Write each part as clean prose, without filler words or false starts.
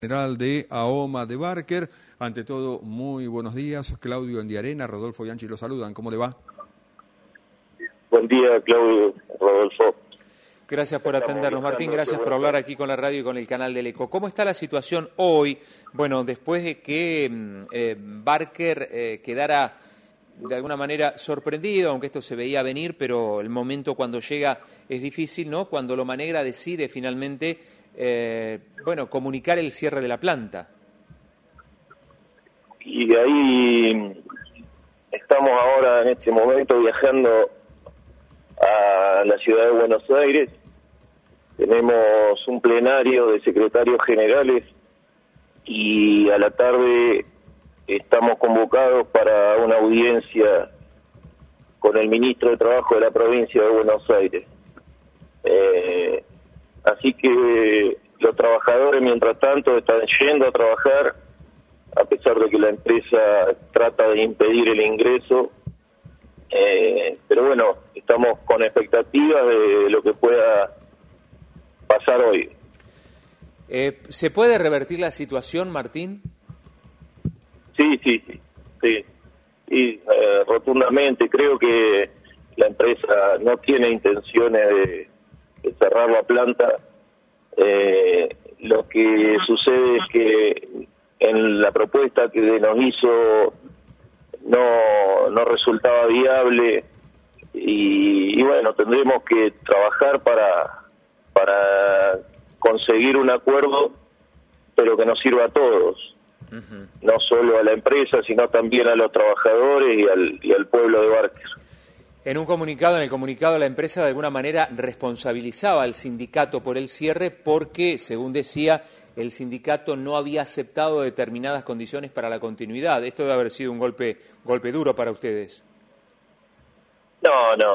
General de AOMA de Barker. Ante todo, muy buenos días. Claudio Endiarena, Rodolfo Bianchi lo saludan. ¿Cómo le va? Buen día, Claudio, Rodolfo. Gracias por atendernos, Martín. Gracias por hablar aquí con la radio y con el canal del ECO. ¿Cómo está la situación hoy? Bueno, después de que Barker quedara de alguna manera sorprendido, aunque esto se veía venir, pero el momento cuando llega es difícil, ¿no? Cuando Loma Negra decide finalmente comunicar el cierre de la planta. Y ahí estamos ahora en este momento viajando a la ciudad de Buenos Aires. Tenemos un plenario de secretarios generales y a la tarde estamos convocados para una audiencia con el ministro de Trabajo de la provincia de Buenos Aires. Así que los trabajadores, mientras tanto, están yendo a trabajar, a pesar de que la empresa trata de impedir el ingreso. Pero bueno, estamos con expectativas de lo que pueda pasar hoy. ¿Se puede revertir la situación, Martín? Sí. Y rotundamente creo que la empresa no tiene intenciones de cerrar la planta. Lo que sucede es que en la propuesta que nos hizo no resultaba viable y bueno, tendremos que trabajar para conseguir un acuerdo, pero que nos sirva a todos. Uh-huh. No solo a la empresa, sino también a los trabajadores y al pueblo de Barker. En el comunicado la empresa de alguna manera responsabilizaba al sindicato por el cierre porque, según decía, el sindicato no había aceptado determinadas condiciones para la continuidad. Esto debe haber sido un golpe duro para ustedes. No.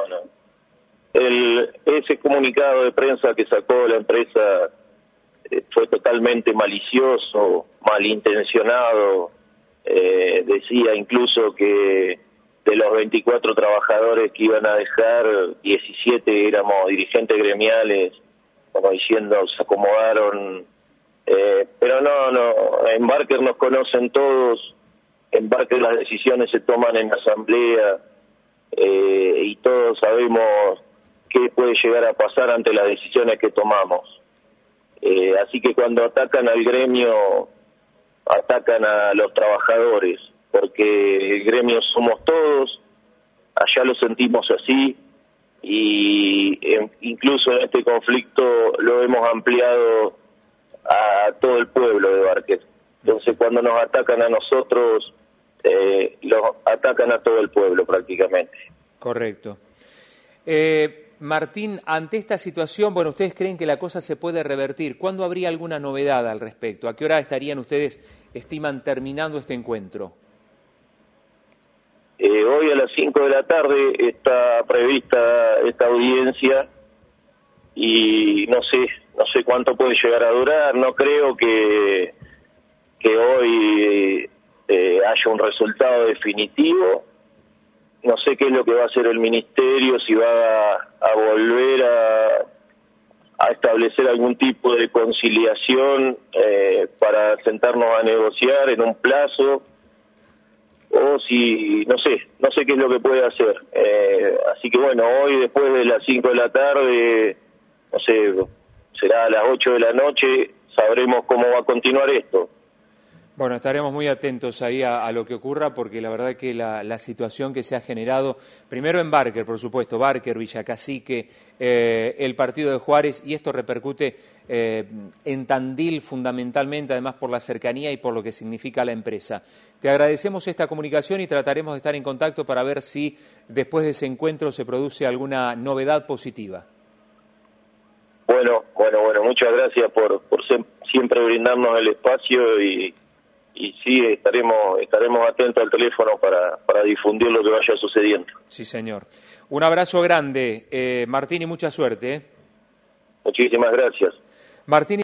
Ese comunicado de prensa que sacó la empresa fue totalmente malicioso, malintencionado. Decía incluso que de los 24 trabajadores que iban a dejar, 17 éramos dirigentes gremiales, como diciendo, se acomodaron. Pero no, en Barker nos conocen todos, en Barker las decisiones se toman en asamblea y todos sabemos qué puede llegar a pasar ante las decisiones que tomamos. Así que cuando atacan al gremio, atacan a los trabajadores, porque el gremio somos todos, allá lo sentimos así, y incluso en este conflicto lo hemos ampliado a todo el pueblo de Barker. Entonces cuando nos atacan a nosotros, los atacan a todo el pueblo prácticamente. Correcto. Martín, ante esta situación, bueno, ustedes creen que la cosa se puede revertir. ¿Cuándo habría alguna novedad al respecto? ¿A qué hora estarían ustedes, estiman, terminando este encuentro? Hoy a las 5 de la tarde está prevista esta audiencia y no sé cuánto puede llegar a durar. No creo que hoy haya un resultado definitivo. No sé qué es lo que va a hacer el ministerio, si va a volver a establecer algún tipo de conciliación para sentarnos a negociar en un plazo, o si, no sé qué es lo que puede hacer. Así que bueno, hoy después de las 5 de la tarde, no sé, será a las 8 de la noche, sabremos cómo va a continuar esto. Bueno, estaremos muy atentos ahí a lo que ocurra, porque la verdad que la situación que se ha generado, primero en Barker, por supuesto, Barker, Villa Cacique, el partido de Juárez, y esto repercute en Tandil fundamentalmente, además por la cercanía y por lo que significa la empresa. Te agradecemos esta comunicación y trataremos de estar en contacto para ver si después de ese encuentro se produce alguna novedad positiva. Bueno, muchas gracias por siempre brindarnos el espacio y sí, estaremos atentos al teléfono para difundir lo que vaya sucediendo. Sí, señor. Un abrazo grande, Martín, y mucha suerte. Muchísimas gracias. Martín.